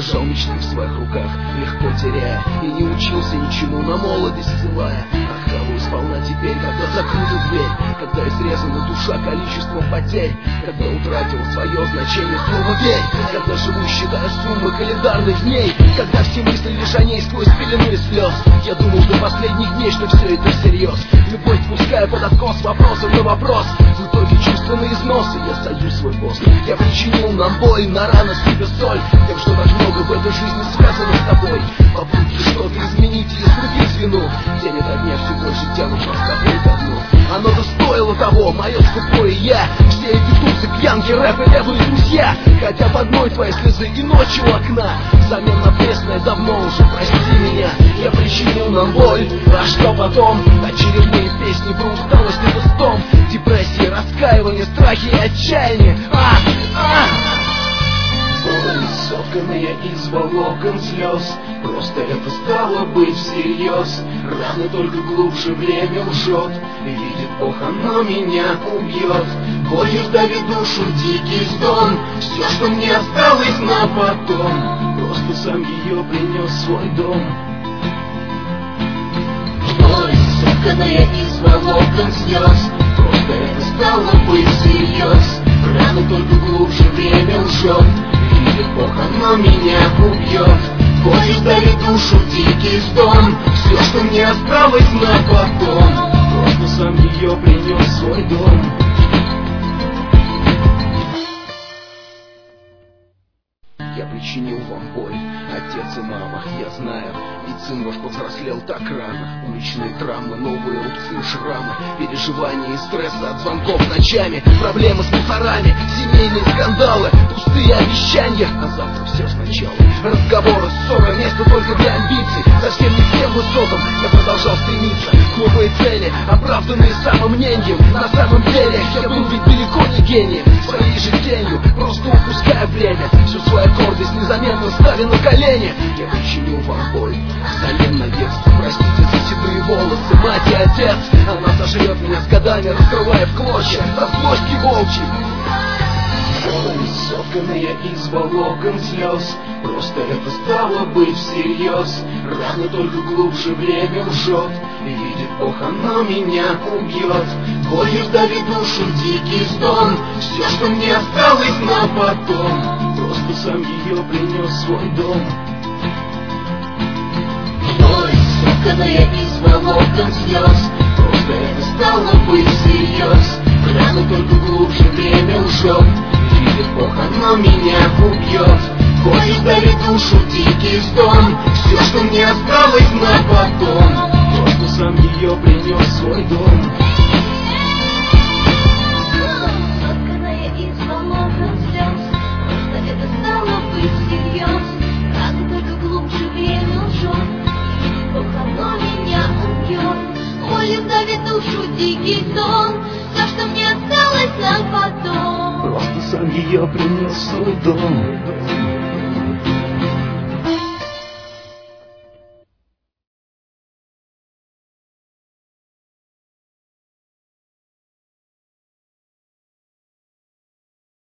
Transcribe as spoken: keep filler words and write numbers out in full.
держал мечты в своих руках, легко теряя, и не учился ничему, на молодость ссылая. Ах, кого сполна теперь, когда закрыта дверь, когда изрезана душа количеством потерь, когда утратила свое значение слово «верь», когда живу, считая суммы календарных дней, когда все мысли лишь о ней сквозь пелену слез. Я думал до последних дней, что все это всерьез, любовь пуская под откос вопросом на вопрос. В итоге чувства на износы, я сою свой пост. Я причинил нам боль, на раны себе соль, тем, что так много в этой жизни связано с тобой. Попытки что-то изменить или срубить вину, день ото дня все больше тянут нас с тобой ко дну. Оно-то стоило того, мое скупое я. Все эти тусы, пьянки, рэп и это и друзья, хотя по одной твоей слезы и ночью у окна, взамен на пресное давно уже, прости меня. Я причинил нам боль, а что потом? Очередные песни про усталость и пустом, депрессии, раскаивание, страхи и отчаяние. А, а! Боль, сотканная из волокон слез, просто это стало быть всерьез. Раны только глубже время лжет, видит Бог, оно меня убьет. Болью сдавит душу дикий стон, все, что мне осталось на потом, просто сам ее принес в свой дом. Боль, сотканная из волокон слез, просто это стало быть всерьез. Раны только глубже время лжет, видит Бог, оно меня убьет. Болью сдавит душу дикий стон, все, что мне осталось на потом, просто сам ее принес в свой дом. Я причинил вам боль, отец и мама, я знаю, ведь сын ваш повзрослел так рано. Уличные травмы, новые рубцы, шрамы, переживания и стресса от звонков ночами, проблемы с мусорами, семейные скандалы, пустые обещания, а завтра все сначала. Разговоры, ссоры, место только для амбиций, совсем не к тем высотам я продолжал стремиться. Глупые цели, оправданные самомнением, на самом деле я был ведь далеко не гением, своей же тенью, просто упуская время, всю свою гордость незаметно ставя на колени. Я причинил вам боль, взамен на детство, простите за седые волосы, мать и отец. Она сожрет меня с годами, раскрывая в клочья от злости волчьей. Боль, сотканная из волокон слез, просто это стало быть всерьез. Раны только глубже время лжет, видит Бог, оно меня убьет. Болью сдавит душу дикий стон, все, что мне осталось на потом, просто сам ее принес в свой дом. Боль, сотканная из волокон слез, просто это стало быть всерьез. Раны только глубже время лжет, видит Бог, оно меня убьет. Болью сдавит душу дикий стон, все, что мне осталось на потом, просто сам ее принес в свой дом. Сотканная из волокон слез, просто это стало быть всерьез. Раны только глубже время лжет, видит Бог, оно меня убьет. Болью сдавит душу дикий стон, все, что мне осталось на потом, просто сам ее принес в свой дом.